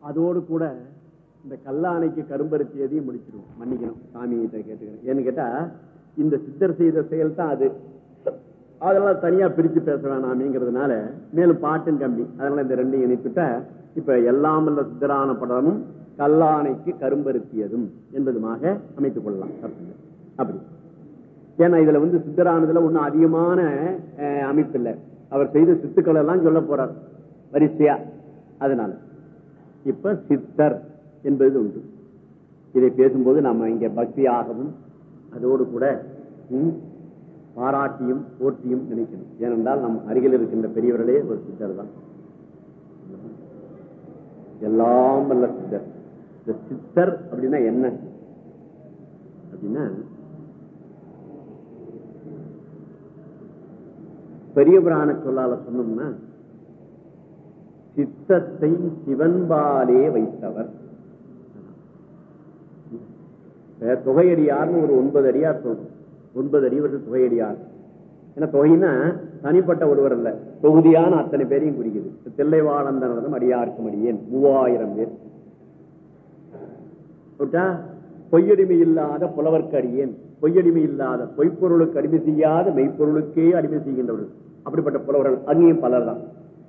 அதோடு கூட இந்த கல்லாணைக்கு கரும்பருத்தியதையும் முடிச்சிடும். மன்னிக்கணும், சாமிகிட்ட கேட்டுக்கிறேன். ஏன்னு கேட்டா இந்த சித்தர் செய்த செயல் தான் அது. அதெல்லாம் தனியா பிரிச்சு பேச வேணாமேங்கிறதுனால மேலும் பாட்டும் கம்மி. அதனால இந்த ரெண்டையும் இணைத்துட்டா இப்ப எல்லாம் வல்ல சித்தரான படமும் கல்லாணைக்கு கரும்பருத்தியதும் என்பதுமாக அமைத்துக் கொள்ளலாம். அப்படி ஏன்னா இதுல சித்தரானதுல ஒன்னும் அதிகமான அமைப்பு இல்லை. அவர் செய்த சித்துக்கள் எல்லாம் சொல்ல போறார் வரிசையா. அதனால இப்ப சித்தர் என்பது உண்டு. இதை பேசும்போது நம்ம இங்க பக்தியாகவும் அதோடு கூட பாராட்டியும் போற்றியும் நினைக்கணும். ஏனென்றால் நம் அருகில் இருக்கின்ற பெரியவர்களே ஒரு சித்தர் தான். எல்லாம் வல்ல சித்தர். இந்த சித்தர் அப்படின்னா என்ன அப்படின்னா, பெரிய புராண சொல்லால சொன்னோம்னா சித்தத்தை சிவன்பாலே வைத்தவர். தொகையடியார்னு ஒரு 9 அடியார் சொல்றோம். 9 அடிவர்கள் தொகையடியார். ஏன்னா தொகைன்னா தனிப்பட்ட ஒருவர் அல்ல, தொகுதியான அத்தனை பேரையும் குறிக்குது. தில்லைவாழந்தனதும் அடியாருக்கும் அடியேன் 3000 பேர். பொய்யடிமை இல்லாத புலவர்க்கு அடியேன், பொய்யடிமை இல்லாத பொய்ப்பொருளுக்கு அடிமை செய்யாத மெய்ப்பொருளுக்கே அடிமை செய்கின்றவர்கள். அப்படிப்பட்ட புலவர்கள் அங்கேயும் பலர் தான்.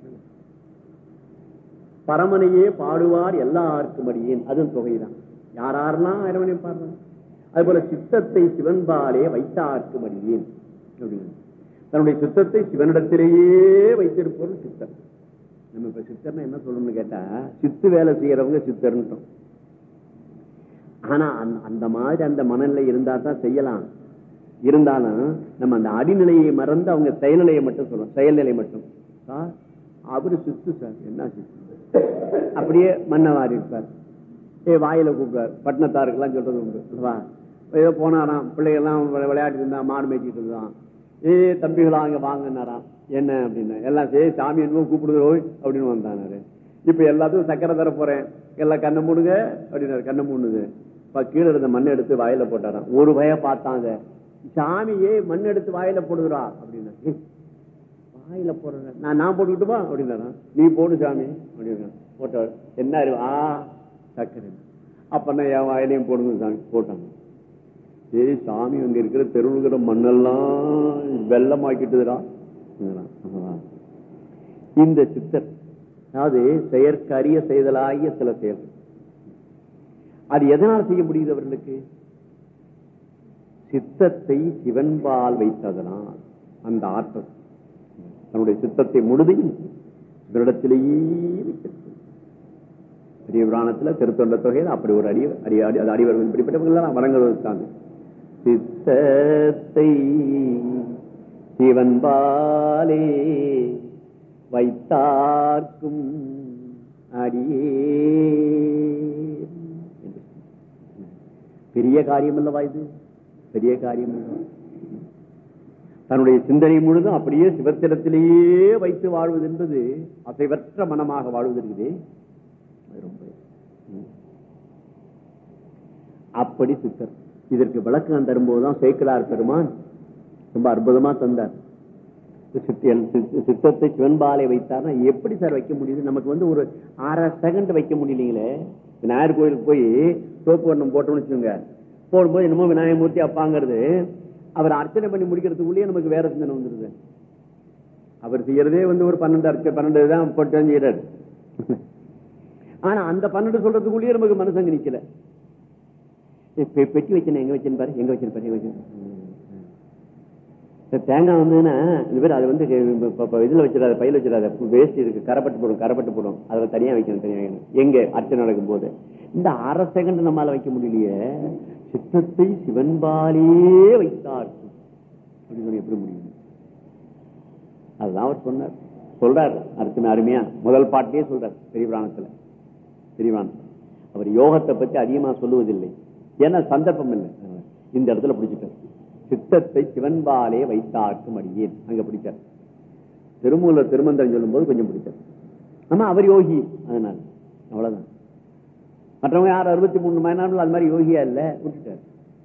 பரமனையே பாடுவார் எல்லாருக்கும் அடியேன், அதுவும் தொகைதான். யாரெல்லாம் அரவணை பாடுறாங்க. அதுபோல சித்தத்தை சிவன்பாலே வைத்தார்க்கும் அடியேன் அப்படின்னு தன்னுடைய சித்தத்தை சிவனிடத்திலேயே வைத்திருப்பவர்கள் சித்தர். நம்ம இப்ப சித்தர்னா என்ன சொல்லணும்னு கேட்டா, சித்து வேலை செய்யறவங்க சித்தர்ன்ட்டோம். ஆனா அந்த மாதிரி அந்த மனநிலை இருந்தா தான் செய்யலாம். இருந்தாலும் நம்ம அந்த அடிநிலையை மறந்து அவங்க செயல்நிலையை மட்டும் சொல்றோம். செயல்நிலை மட்டும் சார் அவரு சித்து சார் என்ன சித்து அப்படியே மன்னவாரி இருப்பார். வாயில கூப்பிடுவார். பட்டினத்தாருக்கெல்லாம் சொல்றது உண்டு. ஏதோ போனாராம், பிள்ளைகள்லாம் விளையாட்டு இருந்தா, மாடு மேய்ச்சிட்டு இருந்தான். தம்பிகளா அங்க வாங்கினாராம். என்ன அப்படின்னு எல்லாம் சரி சாமி என்னமோ கூப்பிடுதோ அப்படின்னு வந்தானாரு. இப்ப எல்லாத்துக்கும் சக்கரை தர போறேன், எல்லாம் கண்ணை மூடுங்க அப்படின்னாரு. கண்ணை மூணுது. கீழே இருந்த மண் எடுத்து வாயில போட்டாராம். ஒரு பய பார்த்தாங்க, சாமியே மண் எடுத்து வாயில போடுதுரா அப்படின்னா. வாயில போடுற நான் போட்டுக்கிட்டுமா அப்படின்னா, நீ போடு சாமி அப்படின்னா போட்டாரு. என்ன சக்கரை அப்பன்னா என் வாயிலையும் போடுங்க சாமி போட்டாங்க. சரி சாமி அங்க இருக்கிற தெருவுகிற மண்ணெல்லாம் வெள்ளமாக்கிட்டுதுடா. இந்த சித்தர் அதாவது செயற்கரிய செய்தலாகிய சில செயல்கள் அது எதனால் செய்ய முடியுது அவர்களுக்கு? சித்தத்தை சிவன்பால் வைத்ததனால் அந்த ஆற்றல் தன்னுடைய சித்தத்தை முழுதையும் இவரிடத்திலேயே வைக்கிறது. பெரிய புராணத்துல திருத்தொண்ட தொகையில் அப்படி ஒரு அடிவர்கள் இப்படிப்பட்டவர்கள் வழங்குவதற்காக சித்தத்தை சிவன்பாலே வைத்தார்க்கும் அடியே. பெரிய காரியம் அல்லவா இது? பெரிய காரியம் அல்லவா? தன்னுடைய சிந்தனை முழுதும் அப்படியே சிவத்திடத்திலேயே வைத்து வாழ்வது என்பது அசைவற்ற மனமாக வாழ்வது இருக்குது. ரொம்ப அப்படி சித்தர். இதற்கு விளக்கம் தரும்போதுதான் சேக்கிழார் பெருமான் ரொம்ப அற்புதமா தந்தார். சித்தத்தை சிவன்பாலை வைத்தார்னா எப்படி சார் வைக்க முடியுது? நமக்கு ஒரு 1/2 செகண்ட் வைக்க முடியலீங்களே. விநாயகர் கோயிலுக்கு போய் சோப்பு வண்ணம் போட்டோம்னு வச்சுக்கோங்க, போடும்போது என்னமோ விநாயகமூர்த்தி அப்பாங்கிறது அவர் அர்ச்சனை பண்ணி முடிக்கிறதுக்குள்ளேயே நமக்கு வேற சிந்தனை வந்துருது. அவர் செய்யறதே ஒரு 12 தான் போட்டு செய்யறாரு. ஆனா அந்த 12 சொல்றதுக்குள்ளேயே நமக்கு மனசங்க நிக்கல. பெட்டி வச்சேன் எங்க வச்சேன்னு பாரு, எங்க வச்சேன் பாரு, எங்க வச்சேன். தேங்காய் வந்ததுன்னா இந்த பேர் அது இதுல வச்சிடாத, பையில வச்சிடாத, வேஸ்ட் இருக்கு, கரப்பட்டு போடும். அதுல தனியா வைக்கணும். எங்க அர்ச்சனை நடக்கும் போது இந்த 1/2 செகண்ட் நம்மளால வைக்க முடியலையே. சித்தத்தை சிவன்பாலே வைத்தார்க்கும் அப்படின்னு எப்படி முடியும்? அதுதான் அவர் சொல்றாரு அர்த்தமே அருமையா. முதல் பாட்டிலே சொல்றாரு பெரிய புராணத்துல. அவர் யோகத்தை பத்தி அதிகமா சொல்லுவதில்லை, ஏன்னா சந்தர்ப்பம் இல்லை. இந்த இடத்துல பிடிச்சிட்டார். சித்தத்தை சிவன்பாலே வைத்தார்க்கும் அடியேன் அங்க பிடிச்சார். திருமூலர் திருமந்திரம் சொல்லும் போது கொஞ்சம் பிடிச்சார். ஆமா அவர் யோகி, அதனால அவ்வளவுதான். மற்றவங்க யார் 63 மணி அது மாதிரி யோகியா இல்ல, விட்டுட்டார்.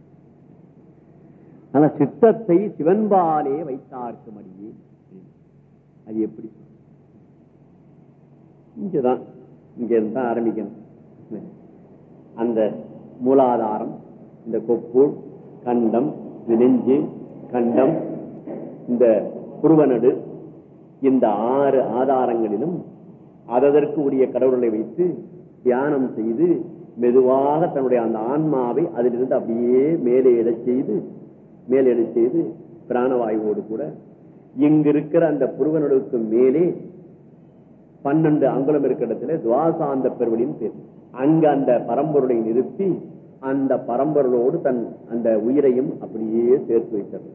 ஆனா சித்தத்தை சிவன்பாலே வைத்தார்க்கும் அடியேன் அது எப்படி? இங்கதான் இங்க இருந்தா ஆரம்பிக்கணும். அந்த மூலாதாரம், இந்த கொப்பு, கண்டம், நெஞ்சு, கண்டம், இந்த புருவனடு, இந்த 6 ஆதாரங்களிலும் அதற்கு உரிய கடவுளை வைத்து தியானம் செய்து மெதுவாக தன்னுடைய அந்த ஆன்மாவை அதிலிருந்து அப்படியே மேலே எழச் செய்து பிராணவாயுவோடு கூட இங்கு இருக்கிற அந்த புருவனடுக்கு மேலே 12 அங்குலம் இருக்கிற இடத்துல துவாசாந்த பெருவழின்னு பேர். அங்க அந்த பரம்பொருளை நிறுத்தி அந்த பரம்பொருளோடு தன் அந்த உயிரையும் அப்படியே சேர்த்து வைக்கிறது.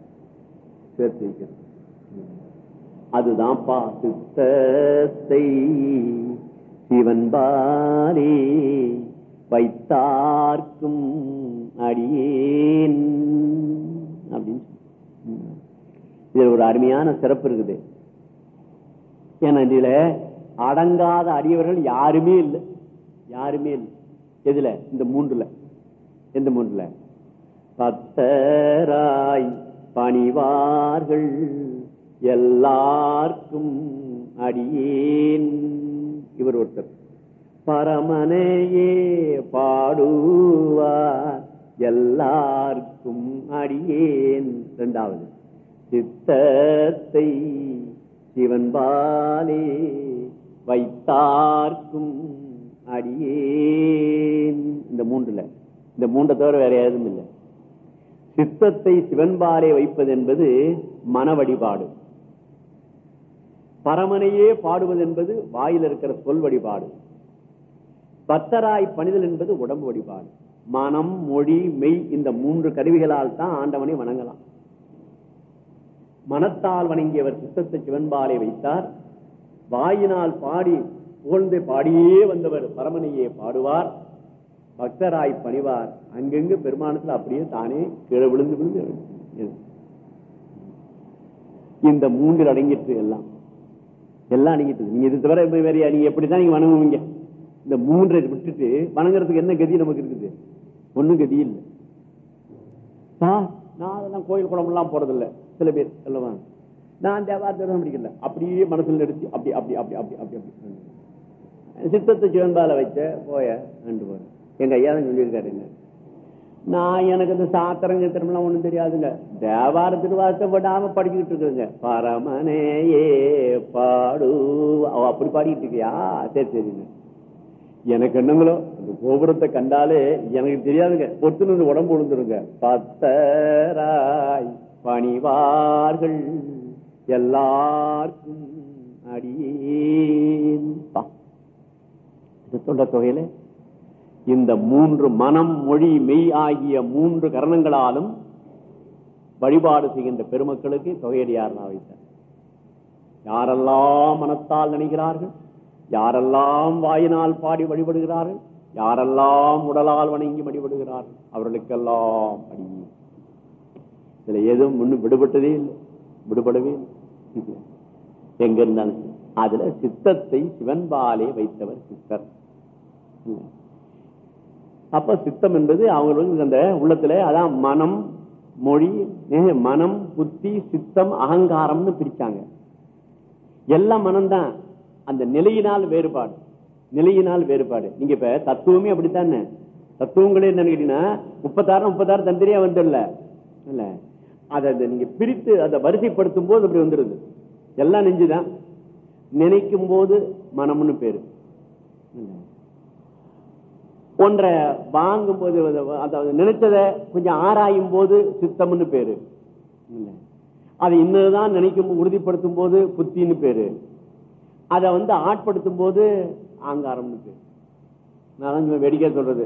அதுதான் சித்தத்தை சிவன்பாலே வைத்தார்க்கும் அடியேன் அப்படின்னு இதுல ஒரு அருமையான சிறப்பு இருக்குது. ஏன்னா இதுல அடங்காத அடியவர்கள் யாருமே இல்லை. எதுல? இந்த 3ல. எந்த 3ல? பத்தராய் பணிவார்கள் எல்லார்க்கும் அடியேன். இவர் ஒருத்தர். பரமனையே பாடுவார் எல்லார்க்கும் அடியேன். 2வது சித்தத்தை சிவன்பாலே வைத்தார்க்கும் அடியேன். இந்த 3ல. இந்த 3 தவிர வேற எதுவும் இல்லை. சித்தத்தை சிவன்பாலே வைப்பது என்பது மன வழிபாடு. பரமனையே பாடுவது என்பது வாயில் இருக்கிற சொல் வழிபாடு. பத்தராய் பணிதல் என்பது உடம்பு வழிபாடு. மனம், மொழி, மெய் இந்த 3 கருவிகளால் தான் ஆண்டவனை வணங்கலாம். மனத்தால் வணங்கியவர் சித்தத்தை சிவன்பாலே வைத்தார். வாயினால் பாடி புகழ்ந்து பாடியே வந்தவர் பரமனையே பாடுவார். பக்தராய் பணிவார். அங்கெங்கு பெருமானத்தில் அப்படியே தானே கீழே விழுந்து இந்த 3 அடங்கிட்டு எல்லாம் அடங்கிட்டு. நீங்க இது தவிர வேற நீங்க எப்படிதான் நீங்க வணங்குவீங்க? இந்த 3 விட்டுட்டு வணங்குறதுக்கு என்ன கதி நமக்கு இருக்குது? ஒண்ணும் கதி இல்லை. நான் அதெல்லாம் கோயில் குளம் எல்லாம் போறதில்லை. சில பேர் சொல்லுவா, நான் தேவாரம் படிக்கல, அப்படியே மனசுல நிறுத்தி அப்படி அப்படி அப்படி அப்படி அப்படி அப்படி சித்தத்தை சிவன்பால வச்ச போய போறேன். எங்க ஐயா தான் சொல்லியிருக்காருங்க. நான் எனக்கு இந்த சாத்திரங்க திரும்பலாம் ஒண்ணும் தெரியாதுங்க. தேவார திருவாசத்தை விடாம படிச்சுக்கிட்டு இருக்குங்க. பரமனையே பாடு அப்படி பாடிக்கிட்டு இருக்கியா? சரிங்க. எனக்கு என்னங்களோ அந்த கோபுரத்தை கண்டாலே எனக்கு தெரியாதுங்க. பொத்துன்னு உடம்பு விழுந்துருங்க. பத்தராய் பணிவார்கள் எல்லாருக்கும் அடியேன். தொண்ட தொகையில இந்த 3 மனம், மொழி, மெய் ஆகிய 3 கரணங்களாலும் வழிபாடு செய்கின்ற பெருமக்களுக்கு தொகையடியார் வைத்தார். யாரெல்லாம் மனத்தால் நினைக்கிறார்கள், யாரெல்லாம் வாயினால் பாடி வழிபடுகிறார்கள், யாரெல்லாம் உடலால் வணங்கி வழிபடுகிறார்கள், அவர்களுக்கெல்லாம் அடி. இதுல எதுவும் முன்னும் விடுபட்டதே இல்லை, விடுபடவே இல்லை. எங்க இருந்தாலும் அதுல சித்தத்தை சிவன்பாலே வைத்தவர் சித்தர். அப்ப சித்தம் என்பது அவங்களுக்கு அந்த உள்ளத்துல அதான் மனம், மொழி, மனம், புத்தி, சித்தம், அகங்காரம்னு பிரிச்சாங்க. எல்லாம் மனம்தான். அந்த நிலையினால் வேறுபாடு. நீங்க இப்ப தத்துவமே அப்படித்தானே. தத்துவங்களே என்ன கேட்டீங்கன்னா 36 தந்திரியா வந்துடல இல்ல. அதை நீங்க பிரித்து அதை வரிசைப்படுத்தும் போது அப்படி வந்துருது. எல்லாம் நெஞ்சுதான். நினைக்கும் போது மனம்னு பேரு. ஒன்றை வாங்கும் போது அதாவது நினைச்சத கொஞ்சம் ஆராயும் போது சித்தம்னு பேரு. அதை இன்னதுதான் நினைக்கும் உறுதிப்படுத்தும் போது புத்தின்னு பேரு. அதை ஆட்படுத்தும் போது ஆங்காரம்னு பேரு. நான் வேடிக்கை சொல்றது.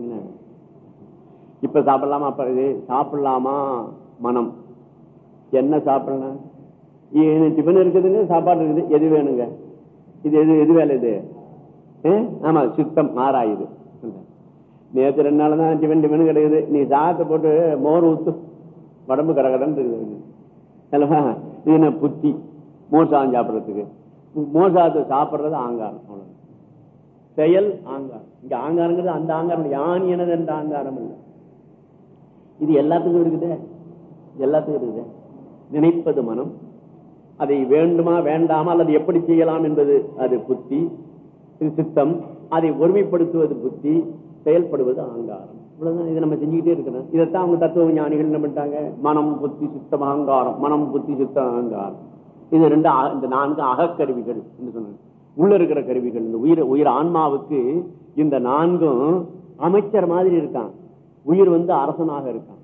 இப்ப சாப்பிடலாமா? அப்ப இது சாப்பிடலாமா? மனம் என்ன சாப்பிடலாம்? டிஃபன் இருக்குதுங்க, சாப்பாடு இருக்குது, எது வேணுங்க? இது எது வேலை? இது ஆமா சித்தம் ஆராயுது. நேற்று 2 நாள் தான் டிஃபன் கிடைக்குது. நீ சாதத்தை போட்டு மோர் ஊத்து, உடம்பு கடகடன் இருக்குது. இது என்ன புத்தி? மோர் சாதம் சாப்பிடறதுக்கு. மோர் சாதத்தை சாப்பிடுறது ஆங்காரம். அவ்வளவு செயல் ஆங்காரம். இங்க ஆங்காரங்கிறது அந்த ஆங்காரம் யான் எனது என்ற ஆங்காரம் இல்லை. இது எல்லாத்துக்கும் இருக்குது. நினைப்பது மனம். அதை வேண்டுமா வேண்டாமா அல்லது எப்படி செய்யலாம் என்பது அது புத்தி. இது சித்தம், அதை ஒருமைப்படுத்துவது புத்தி, செயல்படுவது அகங்காரம். இவ்வளவுதான். இதை நம்ம செஞ்சுக்கிட்டே இருக்கணும். இதைத்தான் அவங்க தத்துவ ஞானிகள் என்ன பண்ணிட்டாங்க, மனம் புத்தி சித்தம் அகங்காரம், மனம் புத்தி சித்தம் அகங்காரம், இது ரெண்டு, இந்த 4 அகக்கருவிகள் என்று சொன்னாங்க. உள்ள இருக்கிற கருவிகள். இந்த உயிர் ஆன்மாவுக்கு இந்த 4ம் அமைச்சர் மாதிரி இருக்கான், உயிர் அரசனாக இருக்கான்.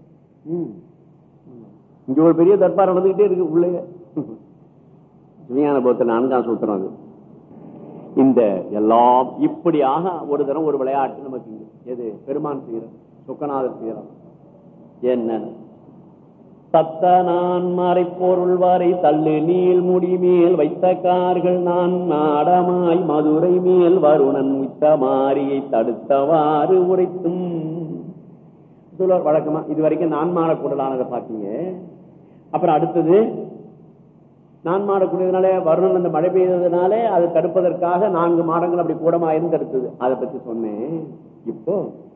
இங்க ஒரு பெரிய தர்பார் நடந்துகிட்டே இருக்கு உள்ளே. விஞ்ஞான போகத்தில் 4ஆம் சூத்திரம் அது. இந்த எல்லாம் இப்படியாக ஒரு தரம் ஒரு விளையாட்டு நமக்கு எது பெருமான் செய்யறார், சொக்கநாதர் செய்யறார். என்ன சத்த நான் மறைப்பொருள் வரை தள்ளு நீள் முடிமேல் வைத்த கார்கள் நான் நாடமாய் மதுரை மேல் வருணன் உத்த மாரியை தடுத்தவாறு உரைத்தும் சொல்லுவார் வழக்கமா. இது வரைக்கும் நான் மாடக்கூடலானதை பார்த்தீங்க. அப்புறம் அடுத்தது நான் மாடக்கூடியதுனால வருணன் அந்த மழை பெய்ததுனால அதை தடுப்பதற்காக 4 மாடங்கள் அப்படி கூடமாயிருந்து தடுத்தது. அதை பத்தி சொன்னேன். இப்போ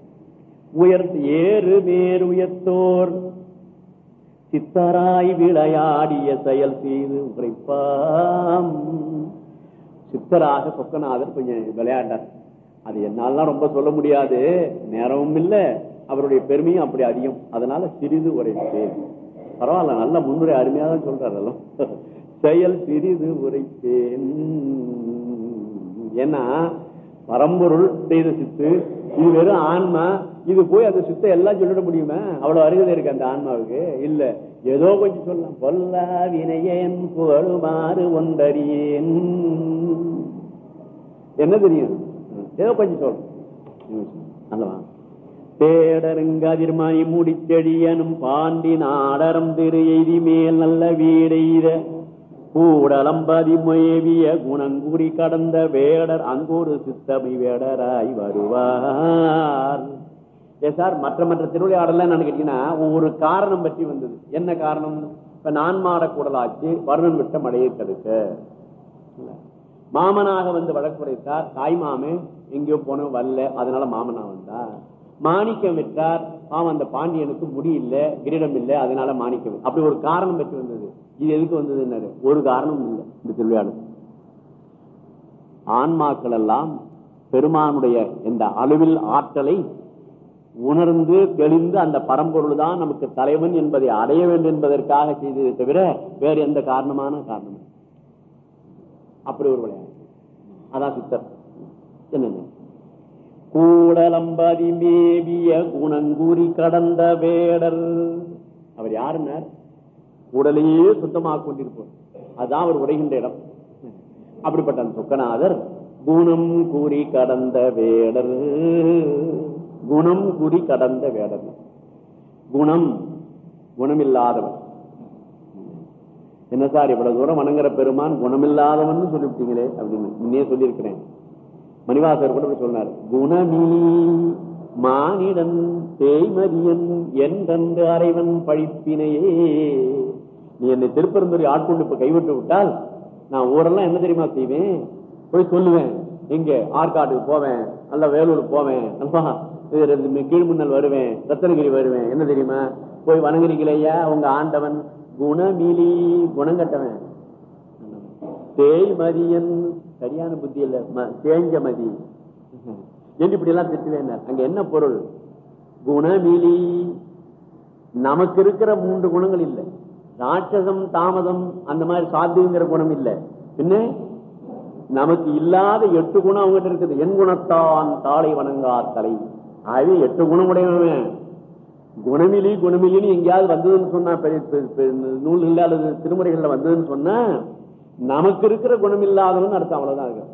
ஏறு மேறு உயர்த்தோர் சித்தராய் விளையாடிய செயல் செய்து உரைப்பாம். சித்தராக சொக்கநாதர் கொஞ்சம் விளையாண்டார். அது என்னாலாம் ரொம்ப சொல்ல முடியாது, நேரமும் இல்லை, அவருடைய பெருமையும் அப்படி அதிகம். அதனால சிறிது உரைப்பேன். பரவாயில்ல, நல்ல முன்னுரை அருமையா தான் சொல்றாரு. செயல் சிறிது உரைப்பேன். ஏன்னா பரம்பொருள் செய்த சித்து, இது வெறும் ஆன்மா. இது போய் அந்த சித்தை எல்லாம் சொல்லிட முடியுமா? அவ்வளவு அருகதை இருக்கு அந்த ஆன்மாவுக்கு. இல்ல, ஏதோ கொஞ்சம் சொல்லலாம். பொல்லா வினையேன் புகழுமாறு ஒன்றறியேன். என்ன தெரியும், ஏதோ கொஞ்சம் சொல்லலாம். தேடருங்கதிர்மணி முடிச்செடியனும் பாண்டி நாடரம் திரு எய்தி மேல் நல்ல வீடெய்த கூடலம்பதி மேவிய குணங்குறி கடந்த வேடர் அங்கோடு சித்தமை வேடராய் வருவார். சார், மற்ற திருவிளையாடலாம் என்ன கேட்டீங்கன்னா ஒரு காரணம் பற்றி வந்தது. என்ன காரணம்? இப்ப நான் மாடக்கூடலாச்சு, வருணன் விட்ட மழையை தடுக்க. மாமனாக வழக்குரைத்தார். தாய் மாமே எங்கேயோ போன வரல, அதனால மாமனா வந்தார். மாணிக்கம் விட்டார். அந்த பாண்டியனுக்கு முடி இல்ல, கிரீடம் இல்லை, அதனால மாணிக்கம். அப்படி ஒரு காரணம் பற்றி வந்தது. இது எதுக்கு வந்தது? ஒரு காரணம் இல்லை. இந்த திருவிளையாடல் ஆன்மாக்கள் எல்லாம் பெருமானுடைய இந்த அளவில் ஆற்றலை உணர்ந்து தெளிந்து அந்த பரம்பொருள் தான் நமக்கு தலைவன் என்பதை அடைய வேண்டும் என்பதற்காக செய்ததை தவிர வேறு எந்த காரணமான காரணம். அப்படி ஒரு விளையாட்டு. அதான் சித்தர். என்னென்ன கூடலம்பதி மேவிய குணங்குறி கடந்த வேடர். அவர் யாருன்னார்? உடலையே சுத்தமாக கொண்டிருப்போம். அதுதான் அவர் உரைகின்ற இடம். அப்படிப்பட்ட அந்த சொக்கநாதர் குணம் கூறி கடந்த வேடர். குணம் கூறி கடந்த வேடர். குணம் குணமில்லாதவர். என்ன சார் இவ்வளவு தூரம் வணங்குற பெருமான் குணமில்லாதவன் சொல்லிவிட்டீங்களே அப்படின்னு முன்னே சொல்லியிருக்கிறேன். மணிவாசர் கூட சொன்னார், குணமீ மானிடன் தேய்மதியன் என்றென்று அறைவன் பழிப்பினையே. நீ என்னை திருப்பெருந்துறை ஆட்கொண்டு இப்ப கைவிட்டு விட்டால் நான் ஊரெல்லாம் என்ன தெரியுமா செய்வேன்? போய் சொல்லுவேன். எங்க ஆற்காட்டுக்கு போவேன், நல்ல வேலூர் போவேன், கீழ்முன்னல் வருவேன், ரத்தனகிரி வருவேன். என்ன தெரியுமா? போய் வணங்குறீங்களேயா உங்க ஆண்டவன் குணமிலி, குணம் கட்டவன். தேய்மதியன் சரியான புத்தி இல்ல, தேஞ்ச மதி என்று இப்படி எல்லாம் திட்டுவேன். அங்க என்ன பொருள்? குணமிலி. நமக்கு இருக்கிற 3 குணங்கள் இல்லை. ராட்சசம், தாமதம், அந்த மாதிரி சாத்தியங்கிற குணம் இல்லை. பின்ன நமக்கு இல்லாத 8 குணம் அவங்ககிட்ட இருக்குது. என் குணத்தான் தாளை வணங்கா தலை. அது 8 குணம் உடையவன். குணமிலி குணமிலின்னு எங்கேயாவது வந்ததுன்னு சொன்னா, நூல்கள் அல்லது திருமுறைகள்ல வந்ததுன்னு சொன்னா நமக்கு இருக்கிற குணம் இல்லாதவன் அர்த்தம். அவ்வளவுதான் இருக்கு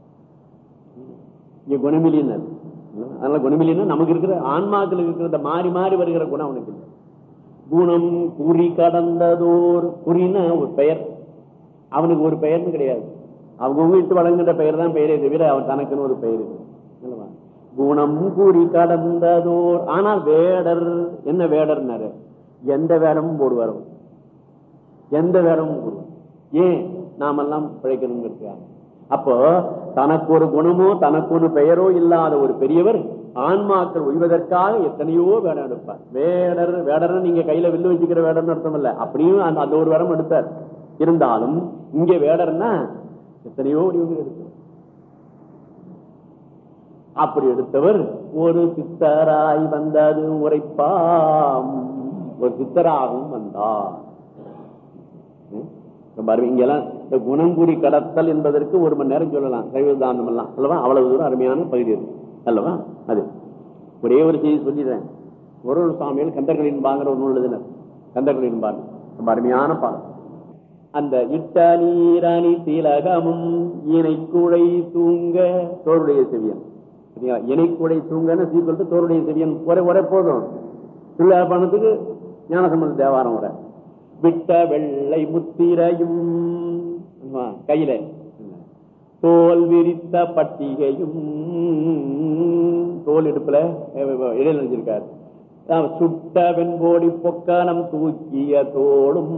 இங்க குணமிலின்னு. அதனால குணமிலின்னா நமக்கு இருக்கிற ஆன்மாக்கள் இருக்கிறத மாறி மாறி வருகிற குணம் அவனுக்கு இல்லை. குணம் குறி கடந்ததோர். குறின்னா ஒரு பெயர், அவனுக்கு ஒரு பெயர்னு கிடையாது. அவங்க வீட்டு வழங்குகின்ற பெயர் தான் பெயரே தவிர அவன் தனக்குன்னு ஒரு பெயர் இருக்கு. குணம் குறி கடந்ததோர். ஆனால் வேடர் என்ன வேடர்னாரு? எந்த வேடமும் போடுவார். எந்த வேடமும் போடுவார். ஏன்? நாமெல்லாம் பிழைக்கணுங்கிறதுக்காக. அப்போ தனக்கு ஒரு குணமோ தனக்கு ஒரு பெயரோ இல்லாத ஒரு பெரியவர் ஆன்மாக்கள் உய்வதற்காக எத்தனையோ வேடம் எடுப்பார். வேடர் வேடர் நீங்க கையில வில்லு வச்சுக்கிற வேடர்னு அர்த்தம் இல்ல. அப்படியும் அந்த ஒரு வேடம் எடுத்தார். இருந்தாலும் இங்க வேடர்னா எத்தனையோ வடிவங்கள் எடுத்தார். அப்படி எடுத்தவர் ஒரு சித்தராய் வந்தது உரைப்பாம், ஒரு சித்தராகவும் வந்தார். இங்கெல்லாம் இந்த குணங்குடி கடத்தல் என்பதற்கு ஒரு மணி நேரம் சொல்லலாம், சைவதானம் எல்லாம் அல்லவா, அவ்வளவு தூரம் அருமையான பகுதி அது அல்லவா. அது ஒரே ஒரு செய்தி சொல்லிடுறேன். ஒரு சுவாமிகள் கந்தர்களின் பாங்கிற ஒரு நூல் எழுதினர். கந்தர்களின் பாங்க ரொம்ப அருமையான பாடம். அந்த இட்ட நீரணி திலகமும் இணைக்குழை தூங்க தோருடைய செவியன், இணைக்குழை தூங்கன்னு சீக்கிரம் தோருடைய செவியன் ஒரே போதும். திருவிழாப்பணத்துக்கு ஞானசம்பந்த தேவாரம் வர விட்ட வெள்ளை முத்திரையும் கையில தோல் விரித்த பட்டிகையும், தோல் இடுப்புல இடையில நினைச்சிருக்காரு. சுட்ட வெண்போடி பொக்கணம் தூக்கிய தோளும்,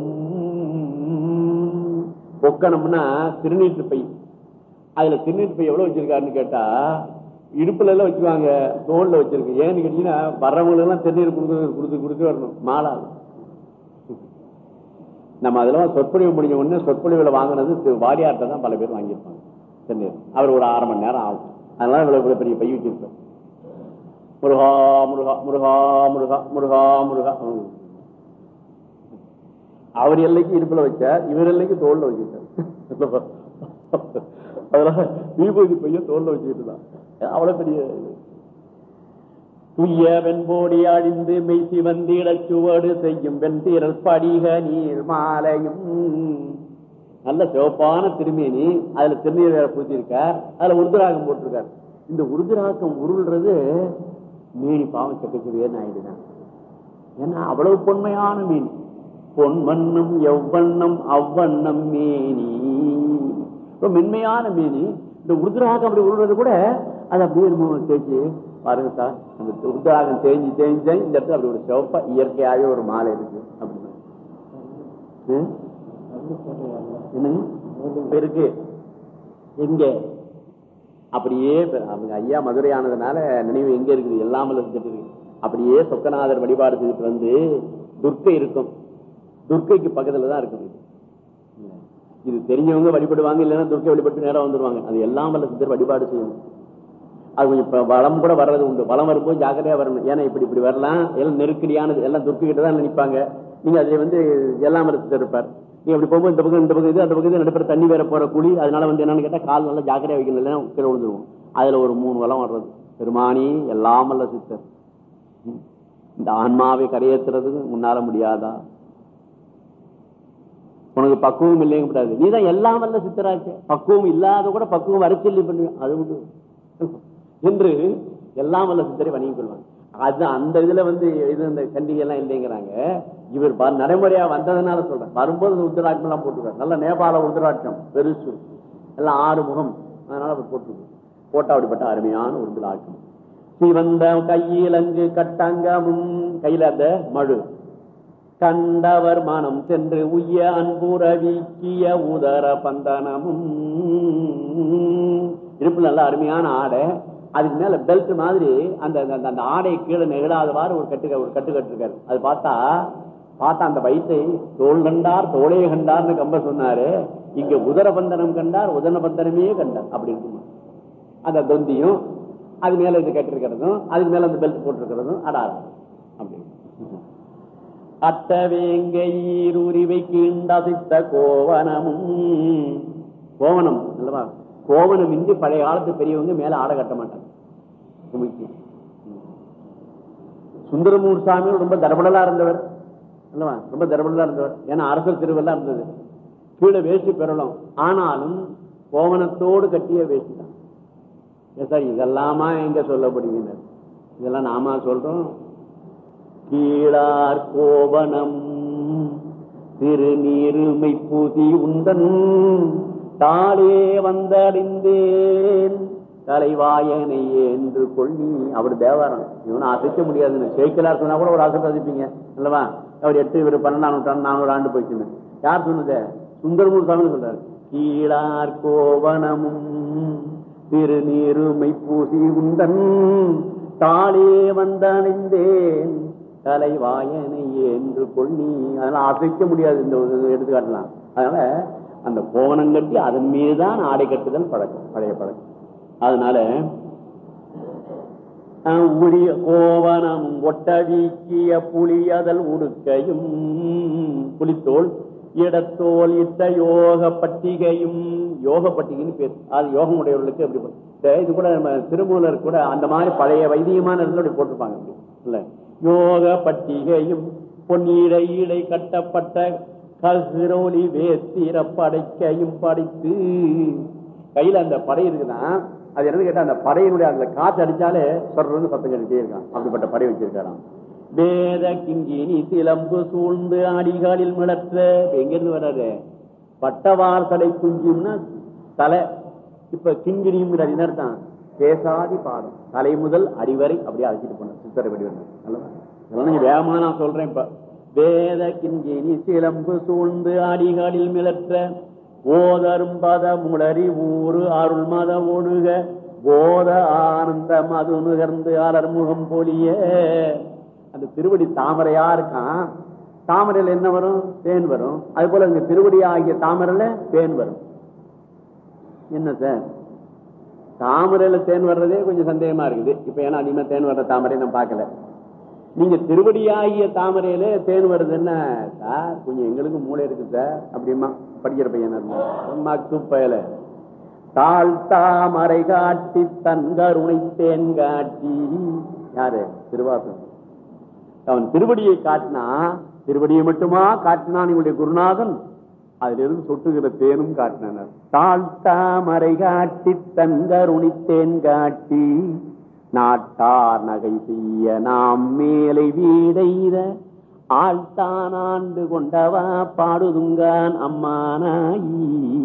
பொக்கணம்னா திருநீற்று பை. அதுல திருநீற்று பை எவ்வளவு வச்சிருக்காருன்னு கேட்டா இடுப்புல எல்லாம் வச்சுக்குவாங்க, தோல்ல வச்சிருக்கு. ஏன்னு கேட்டீங்கன்னா வர்றவங்களுக்கு எல்லாம் திருநீர் கொடுத்து வரணும் மாலா. நம்ம அதெல்லாம் சொற்பொழிவு முடிஞ்ச உடனே சொற்பொழிவுல வாங்கினது வாரியார்ட்ட தான் பல பேர் வாங்கியிருப்பாங்க திருநீர். அவர் ஒரு 1/2 மணி நேரம் ஆகும். அதனால இவ்வளவு பெரிய பை வச்சிருப்பார். முருகா முருகா முருகா முருகா முருகா முருகா. அவர் எல்லைக்கு இடுப்புல வச்சார், இவர் எல்லைக்கு தோல்ல வச்சுட்டார். அதெல்லாம் தீபதி பையன் தோல்ல வச்சுக்கிட்டு தான் அவ்வளவு பெரிய. துய்ய வெண்போடி அழிந்து மெய்சி வந்திட சுவடு செய்யும் வெண்தீரல் படிக நீர் மாலையும், நல்ல சிவப்பான திருமேனி, அதுல திருநீர் வேற பூத்திருக்கார், அதுல உருதுராகம் போட்டிருக்கார். இந்த உருதுராக்கம் உருள்றது மீனி பாவம் சக்கச்சவேன்னு ஆயிடுதான். ஏன்னா அவ்வளவு பொன்மையான மீன். பொன்வண்ணம் எவ்வண்ணம் அவ்வண்ணம் மேனி, ரொம்ப மென்மையான மீனி. இந்த உருதுராகம் அப்படி உருள்றது கூட அது அப்படியே தேய்ச்சி பாருங்க சார், அந்த உருதுராகம் தேஞ்சி தேஞ்சு இந்த இடத்துல அப்படி ஒரு சிவப்பா இயற்கையாகவே ஒரு மாலை இருக்கு. அப்படின்னு இருக்கு எங்க அப்படியே அவங்க ஐயா மதுரை ஆனதுனால நினைவு எங்க இருக்குது, எல்லாமல் இருந்துட்டு இருக்கு. அப்படியே சொக்கநாதர் வழிபாடு செய்துட்டு வந்து துர்க்கை இருக்கும், துர்க்கைக்கு பக்கத்துல தான் இருக்குது. இது தெரிஞ்சவங்க வழிபடுவாங்க, இல்லைன்னா துர்க்கை வழிபட்டு நேரம் வந்துருவாங்க. அது எல்லாம் வல்ல சித்தர் வழிபாடு செய்யணும். அது கொஞ்சம் வளம் கூட வர்றது உண்டு. வளம் வரும்போது ஜாக்கிரதையா வரணும். ஏன்னா இப்படி வரலாம், எல்லாம் நெருக்கடியானது, எல்லாம் துர்க்கை கிட்ட தான் நினைப்பாங்க. நீங்க அதுல வந்து எல்லாம் வல்ல சித்தர் இருப்பார். நீங்க அப்படி போகும்போது இந்த பக்கம் இது அந்த பக்கம் நடுப்புற தண்ணி வேற போற குழி, அதனால வந்து என்னன்னு கேட்டா கால் நல்லா ஜாக்கிரதையா வைக்கணும், இல்லைன்னா கீழே விழுந்துருவோம். அதுல ஒரு 3 வளம் வர்றது. பெருமானி எல்லாம் வல்ல சித்தர், இந்த ஆன்மாவை கரையேற்றுறதுக்கு முன்னால முடியாதா? உனக்கு பக்குவம் இல்லைங்க கூடாது, நீதான் எல்லாம் வல்ல சித்தராச்சு. பக்குவம் இல்லாத கூட பக்குவம் வரைச்சொல்லி பண்ணுவேன், அது உண்டு என்று எல்லாம் வல்ல சித்தரை வணங்கிக் கொள்வாங்க. அது அந்த இதுல வந்து இது இந்த கண்டிகை எல்லாம் இல்லைங்கிறாங்க. இவர் நடைமுறையா வந்ததுனால சொல்றேன். வரும்போது உருத்திராட்சம் எல்லாம் போட்டுருக்காரு. நல்ல நேபாள உருத்திராட்சம் பெருசு, எல்லாம் 6 முகம், அதனால அவர் போட்டா அப்படிப்பட்ட அருமையான உருத்திராட்சம். சிவந்த கையிலங்கு கட்டங்கமும், கையில அந்த மழு கண்டவர் மனம் சென்று உய்ய அன்புறவிக்கிய உதர பந்தனமும், இருப்பு நல்ல அருமையான ஆடை, அதுக்கு மேல பெல்ட் மாதிரி அந்த ஆடை கீழே நெகிழாதவாறு ஒரு கட்டு கட்டிருக்காரு. அது பார்த்தா அந்த வயிற்றை தோல் கண்டார் தோளே கண்டார்னு கம்ப சொன்னாரு. இங்க உதர பந்தனம் கண்டார் உதர பந்தனமே கண்டார். அப்படி இருக்குமா அந்த தொந்தியும், அது மேல இது கட்டிருக்கிறதும், அதுக்கு மேல அந்த பெல்ட் போட்டிருக்கிறதும் அடாது அப்படி. அத்தவேங்கையுரிவை கீண்டசித்த கோவனமும், கோவனம் அல்லவா, கோவனம் இன்றி பழைய காலத்து பெரியவங்க மேல ஆடை கட்ட மாட்டாங்க. சுந்தரமூர் சாமி ரொம்ப தரபடலா இருந்தவர் அல்லவா, ரொம்ப தரபடலா இருந்தவர். ஏன்னா அரசர் திருவெல்லாம் இருந்தது, கீழே வேஷ்டி பெறலாம், ஆனாலும் கோவனத்தோடு கட்டிய வேஷ்டி தான். சார் இதெல்லாமா எங்க சொல்லப்படுகின்ற, இதெல்லாம் நாம சொல்றோம். கீழார் கோவனம் திருநீருமை பூசி உந்தன் தாளே வந்தடைந்தேன் தலைவாயனை என்று கொள்ளி. அவர் தேவாரம் இவனை அசைக்க முடியாதுன்னு சேக்கிலார் சொன்னா கூட ஒரு அசைப்பு அசைப்பீங்க அல்லவா. அவர் 8 இவர் 12ஆம் நூற்றாண்டு 400 ஆண்டு போயிடுச்சுன்னு யார் சொன்னது? சுந்தரமூர் சாமி சொல்றாரு. கீழார் கோவனமும் திருநீருமை பூசி உந்தன் தாளே வந்தடைந்தேன் தலைவாயனை என்று கொள்ளி. அதனால அசைக்க முடியாது, இந்த எடுத்துக்காட்டலாம். அதனால அந்த கோவனம் கட்டி அதன் மீதுதான் ஆடை கட்டுதல் பழக்கம், பழைய பழக்கம். அதனால உரிய கோவனம் ஒட்டவீக்கிய புலியதல் உடுக்கையும் புலித்தோல் இடத்தோல் இட்ட யோக பட்டிகையும், யோக பட்டிகைன்னு பேர், அது யோகம் உடையவர்களுக்கு அப்படி இது கூட நம்ம திருமூலர் கூட அந்த மாதிரி பழைய வைத்தியமான அப்படி போட்டிருப்பாங்க அப்படி இல்ல. யோக பட்டிகையும் பொன்னீடை ஈடை கட்டப்பட்ட கசிரோலி வேத்திர படைக்கையும் படைத்து, கையில அந்த படை இருக்குதான், அது என்ன கேட்டா அந்த படையினுடைய அந்த காற்று அடிச்சாலே சொல்றது சத்தம் கேட்டுட்டே இருக்கான், அப்படிப்பட்ட படை வச்சிருக்காராம். வேத கிங்கினி சிலம்பு சூழ்ந்து அடிகாலில் மிளற்ற, எங்கிருந்து வர்றாரு, பட்டவார் தலை குஞ்சும்னா தலை, இப்ப கிங்கினியும் தான் பேசாதி பாதம், தலை முதல் அடிவரை அப்படியே அழைச்சிட்டு போன சித்தரை வடிவம் வேகமா நான் சொல்றேன். இப்ப வேத கிங்கினி சிலம்பு சூழ்ந்து அடிகாலில் மிளற்ற ஓதரும் பத முளறி ஊரு அருள் மத ஒழுக போத ஆனந்த மது நுகர்ந்து அலர்முகம் பொலிய. அந்த திருவடி தாமரையா இருக்கான், தாமரையில என்ன வரும், தேன் வரும். அது போல இந்த திருவடி ஆகிய தாமரையில தேன் வரும். என்ன சார், தாமரையில தேன் வர்றதே கொஞ்சம் சந்தேகமா இருக்குது இப்ப, ஏன்னா அதிகமா தேன் வர்ற தாமரை நான் பார்க்கல. நீங்க திருவடியாகிய தாமரையில தேன் வருது என்ன சார், கொஞ்சம் எங்களுக்கு மூளை இருக்கு சார் அப்படிமா படிக்கிற பையன் மக்கு பயல. தாழ்த்தாமரை காட்டி தன்கருணை தேன் காட்டி, யாரு, திருவாசகம். அவன் திருவடியை காட்டினா, திருவடியை மட்டுமா காட்டினான் இவனுடைய குருநாதன், அதுல இருந்து சொட்டுகிற தேனும் காட்டினார். தாழ்த்தாமரை காட்டி தன்கருணை தேன் காட்டி நாட்டார் நகை செய்ய நாம் மேலை வீடைத ஆழ்த்தான் ஆண்டு கொண்டவா பாடுதுங்கான் அம்மானாயி.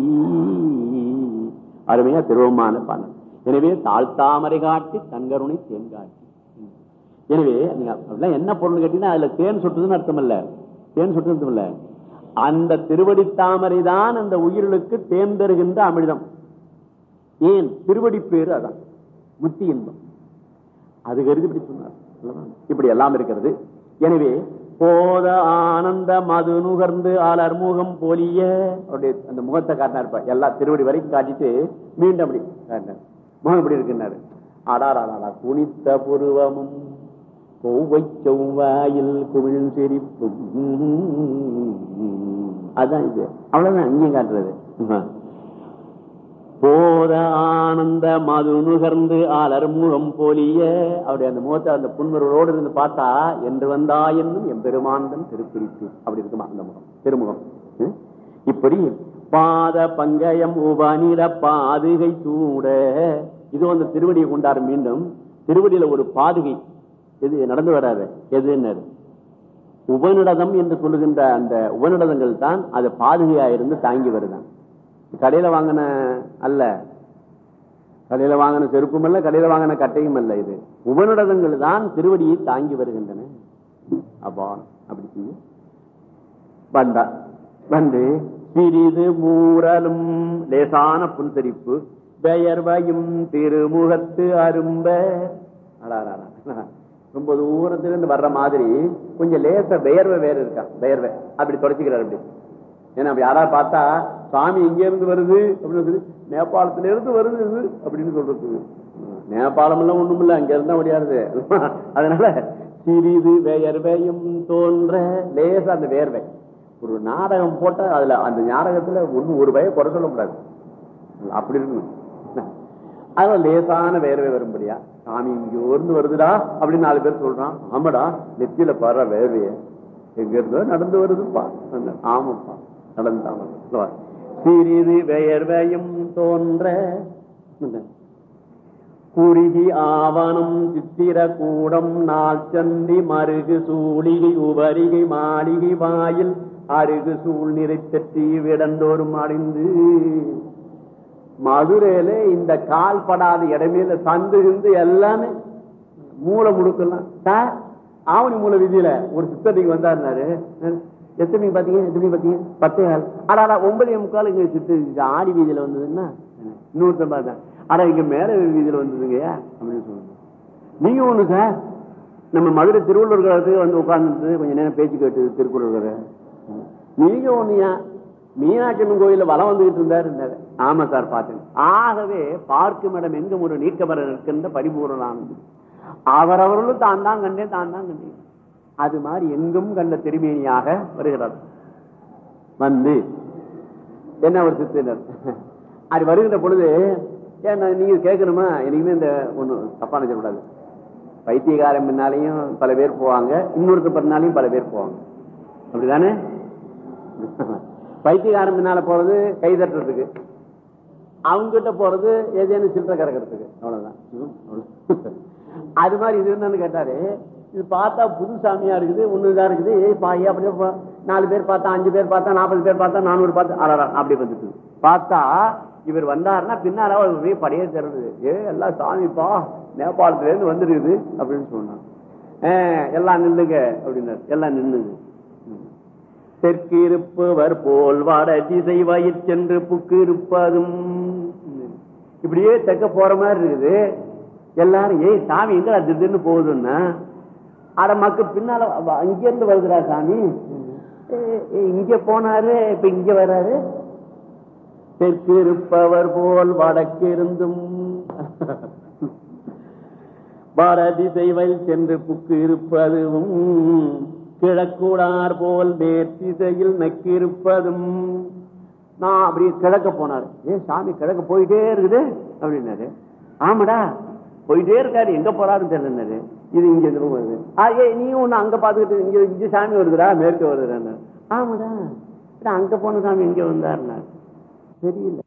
அருமையா திருவம்மான பாடல். எனவே தாழ்த்தாமரை காட்டி தன்கருணை தேன் காட்டி. எனவே நீங்க என்ன பொருள் கேட்டீங்கன்னா அதுல தேன் சொட்டுதுன்னு அர்த்தம் இல்ல, தேன் சொட்டு அர்த்தம் இல்ல, அந்த திருவடி தாமரை தான் அந்த உயிர்களுக்கு தேன் தருகின்ற அமிர்தம். ஏன் திருவடி பேரு அதான் முத்தி இன்பம், அது கருதி இப்படி சொன்னார். இப்படி எல்லாம் இருக்கிறது. எனவே போத ஆனந்த மது நுகர்ந்து அலர்முகம் பொலிய, அவருடைய அந்த முகத்தை காட்டினார், எல்லா திருவடி வரைக்கும் காட்டிட்டு மீண்டும் அப்படி காட்டினார். முகம் இப்படி இருக்குன்னாரு. அடாரா குனித்த புருவமும் கோவை செவ்வாயில் குமிழ் சிரிப்பும், அதான் இது, அவ்வளவுதான் அங்கேயும் காட்டுறது. போத ஆனந்த மது நுகர்ந்து அலர்முகம் பொலிய, அவருடைய அந்த முகத்தை அந்த புன்முறுவலோடு இருந்து பார்த்தா என்று வந்தா என்னும் எம்பெருமாந்தன் திருப்பிரிப்பு அப்படி இருக்குமா அந்த முகம், திருமுகம். இப்படி பாத பங்கயம் உபநிட பாதுகை சூட, இது அந்த திருவடியை கொண்டாரு. மீண்டும் திருவடியில ஒரு பாதுகை எது நடந்து வராது, எதுன்னு உபநிடதம் என்று சொல்லுகின்ற அந்த உபநிடதங்கள் தான் அது பாதுகையா இருந்து தாங்கி வருதான். கடையில வாங்கின அல்ல, கடையில வாங்கின செருப்பும் அல்ல, கடையில வாங்கின கட்டையும் அல்ல, இது உபநிடதங்கள் தான் திருவடியை தாங்கி வருகின்றன. அப்பா அப்படி செய்ய வந்தா வந்து சிறிது மூரலும் லேசான புன்சரிப்பு பெயர்வையும் திருமுகத்து அரும்ப, ரொம்ப தூரத்திலிருந்து வர்ற மாதிரி கொஞ்சம் லேச பெயர்வை வேற இருக்கா, பெயர்வை அப்படி தொடச்சிக்கிறார் அப்படி. ஏன்னா அப்படி யாராவது பார்த்தா சாமி இங்க இருந்து வருது அப்படின்னு, நேபாளத்துல இருந்து வருது அப்படின்னு சொல்றது. நேபாளம் எல்லாம் ஒண்ணும் இல்ல, அங்க இருந்தா முடியாது. அதனால சிறிது வேர்வையும் தோன்ற லேசா அந்த வேர்வை. ஒரு நாடகம் போட்டா அதுல அந்த நாடகத்துல ஒண்ணு ஒரு பய குறை சொல்ல கூடாது, அப்படி இருக்கணும். அதனால லேசான வேர்வை வரும்படியா சாமி இங்க இருந்து வருதுடா அப்படின்னு 4 பேர் சொல்றான். ஆமாடா நெத்தியில பாடுற வேர்வைய எங்க இருந்தோ நடந்து வருதுப்பா. ஆமாப்பா நடந்து. சிறிது வேர்வையும் தோன்ற குறுகி ஆவணம் சித்திர கூடம் நாள் சந்தி மருகு சூழிகை உபரிகை மாளிகை வாயில் அருகு சூழ் நிறைத்தற்றி விடந்தோறும் அடைந்து. மதுரையில இந்த கால் படாத இடமேல சந்து இருந்து எல்லாமே மூளை முடுக்கலாம் சார். ஆவணி மூல வீதியில ஒரு சித்தருக்கு வந்தாருனாரு. எத்தனை பாத்தீங்க, எத்தனை பாத்தீங்க, 10:15. அடாடா 9:45 இங்க சித்து ஆடி வீதியில வந்ததுன்னா இன்னொருத்தன் பார்த்தேன். ஆனா இங்க மேல வீதியில வந்ததுங்கய்யா அப்படின்னு சொல்லுங்க. நீங்க ஒண்ணு சார், நம்ம மதுரை திருவள்ளுவர் காலத்துக்கு வந்து உட்கார்ந்து கொஞ்ச நேரம் பேச்சு கேட்டு திருக்குறள். நீங்க ஒண்ணுயா மீனாட்சி அம்மன் கோயில வலம் வந்துகிட்டு இருந்தாரு. ஆமா சார் பார்த்தேன். ஆகவே பார்க்கும் இடம் எங்கும் ஒரு நீக்கமர நிற்கின்ற பரிபூரணானது. அவரவர்களும் தான் தான் கண்டேன் தான் தான் கண்டேன். அது மாதிரி எங்கும் கண்ட திருமேனியாக வருகிறார். வந்து என்ன ஒரு சித்தினர் அது வருகின்ற பொழுது நீங்க கேட்கணுமா, எனக்குமே இந்த ஒண்ணு தப்பா நினைச்சக்கூடாது. பைத்தியகாரம் பின்னாலையும் பல பேர் போவாங்க, இன்னொருத்தர் பின்னாலையும் பல பேர் போவாங்க, அப்படிதானே? பைத்தியகாரம் பின்னால போறது கை தட்டுறதுக்கு, அவங்க கிட்ட போறது ஏதேனும் சில்லறை கறக்கிறதுக்கு, அவ்வளவுதான். அது மாதிரி இது என்னன்னு கேட்டாரு, இது பார்த்தா புது சாமியா இருக்குது, ஒண்ணுதான் இருக்குது, அப்படியே 4 பேர் பார்த்தா, 5 பேர் பார்த்தா, 40 பேர் பார்த்தா, 400 பார்த்தா, அப்படி வந்துட்டு பார்த்தா இவர் வந்தாருன்னா பின்னால படையே திறந்தது. எல்லாம் சாமிப்பா நேபாளத்துல இருந்து வந்துருக்குது அப்படின்னு சொன்னான். எல்லாம் நில்லுங்க அப்படின்னாரு. எல்லாம் நின்னுது. தெற்கு இருப்பவர் போல் வட திசை வயிற் சென்று புக்கு இருப்பதும், இப்படியே தெற்க போற மாதிரி இருக்குது. எல்லாரும் சாமி எங்க திடீர்னு போகுதுன்னா, அட மக்கள் பின்னால இங்க இருந்து வருகிறா சாமி, இங்க போனாரு இப்ப இங்க வர்றாரு. தெற்கு இருப்பவர் போல் வடக்கு இருந்தும் பாரதிசை வயில் சென்று புக்கு இருப்பதும், கிழக்கூடார் போல் மேற்திசையில் நக்கி இருப்பதும். நான் அப்படி கிழக்க போனாரு. சாமி கிழக்க போயிட்டே இருக்குது அப்படின்னாரு. ஆமாடா போயிட்டே இருக்காரு, எங்க போறாருன்னு தெரியல. இது இங்க வருது. நீ ஒண்ணு அங்க பாத்துக்கிட்டு இங்க சாமி வருதுடா, மேற்கு வருதுடா. ஆமாடா அங்க போன சாமி இங்க வந்தாருன்னா தெரியல.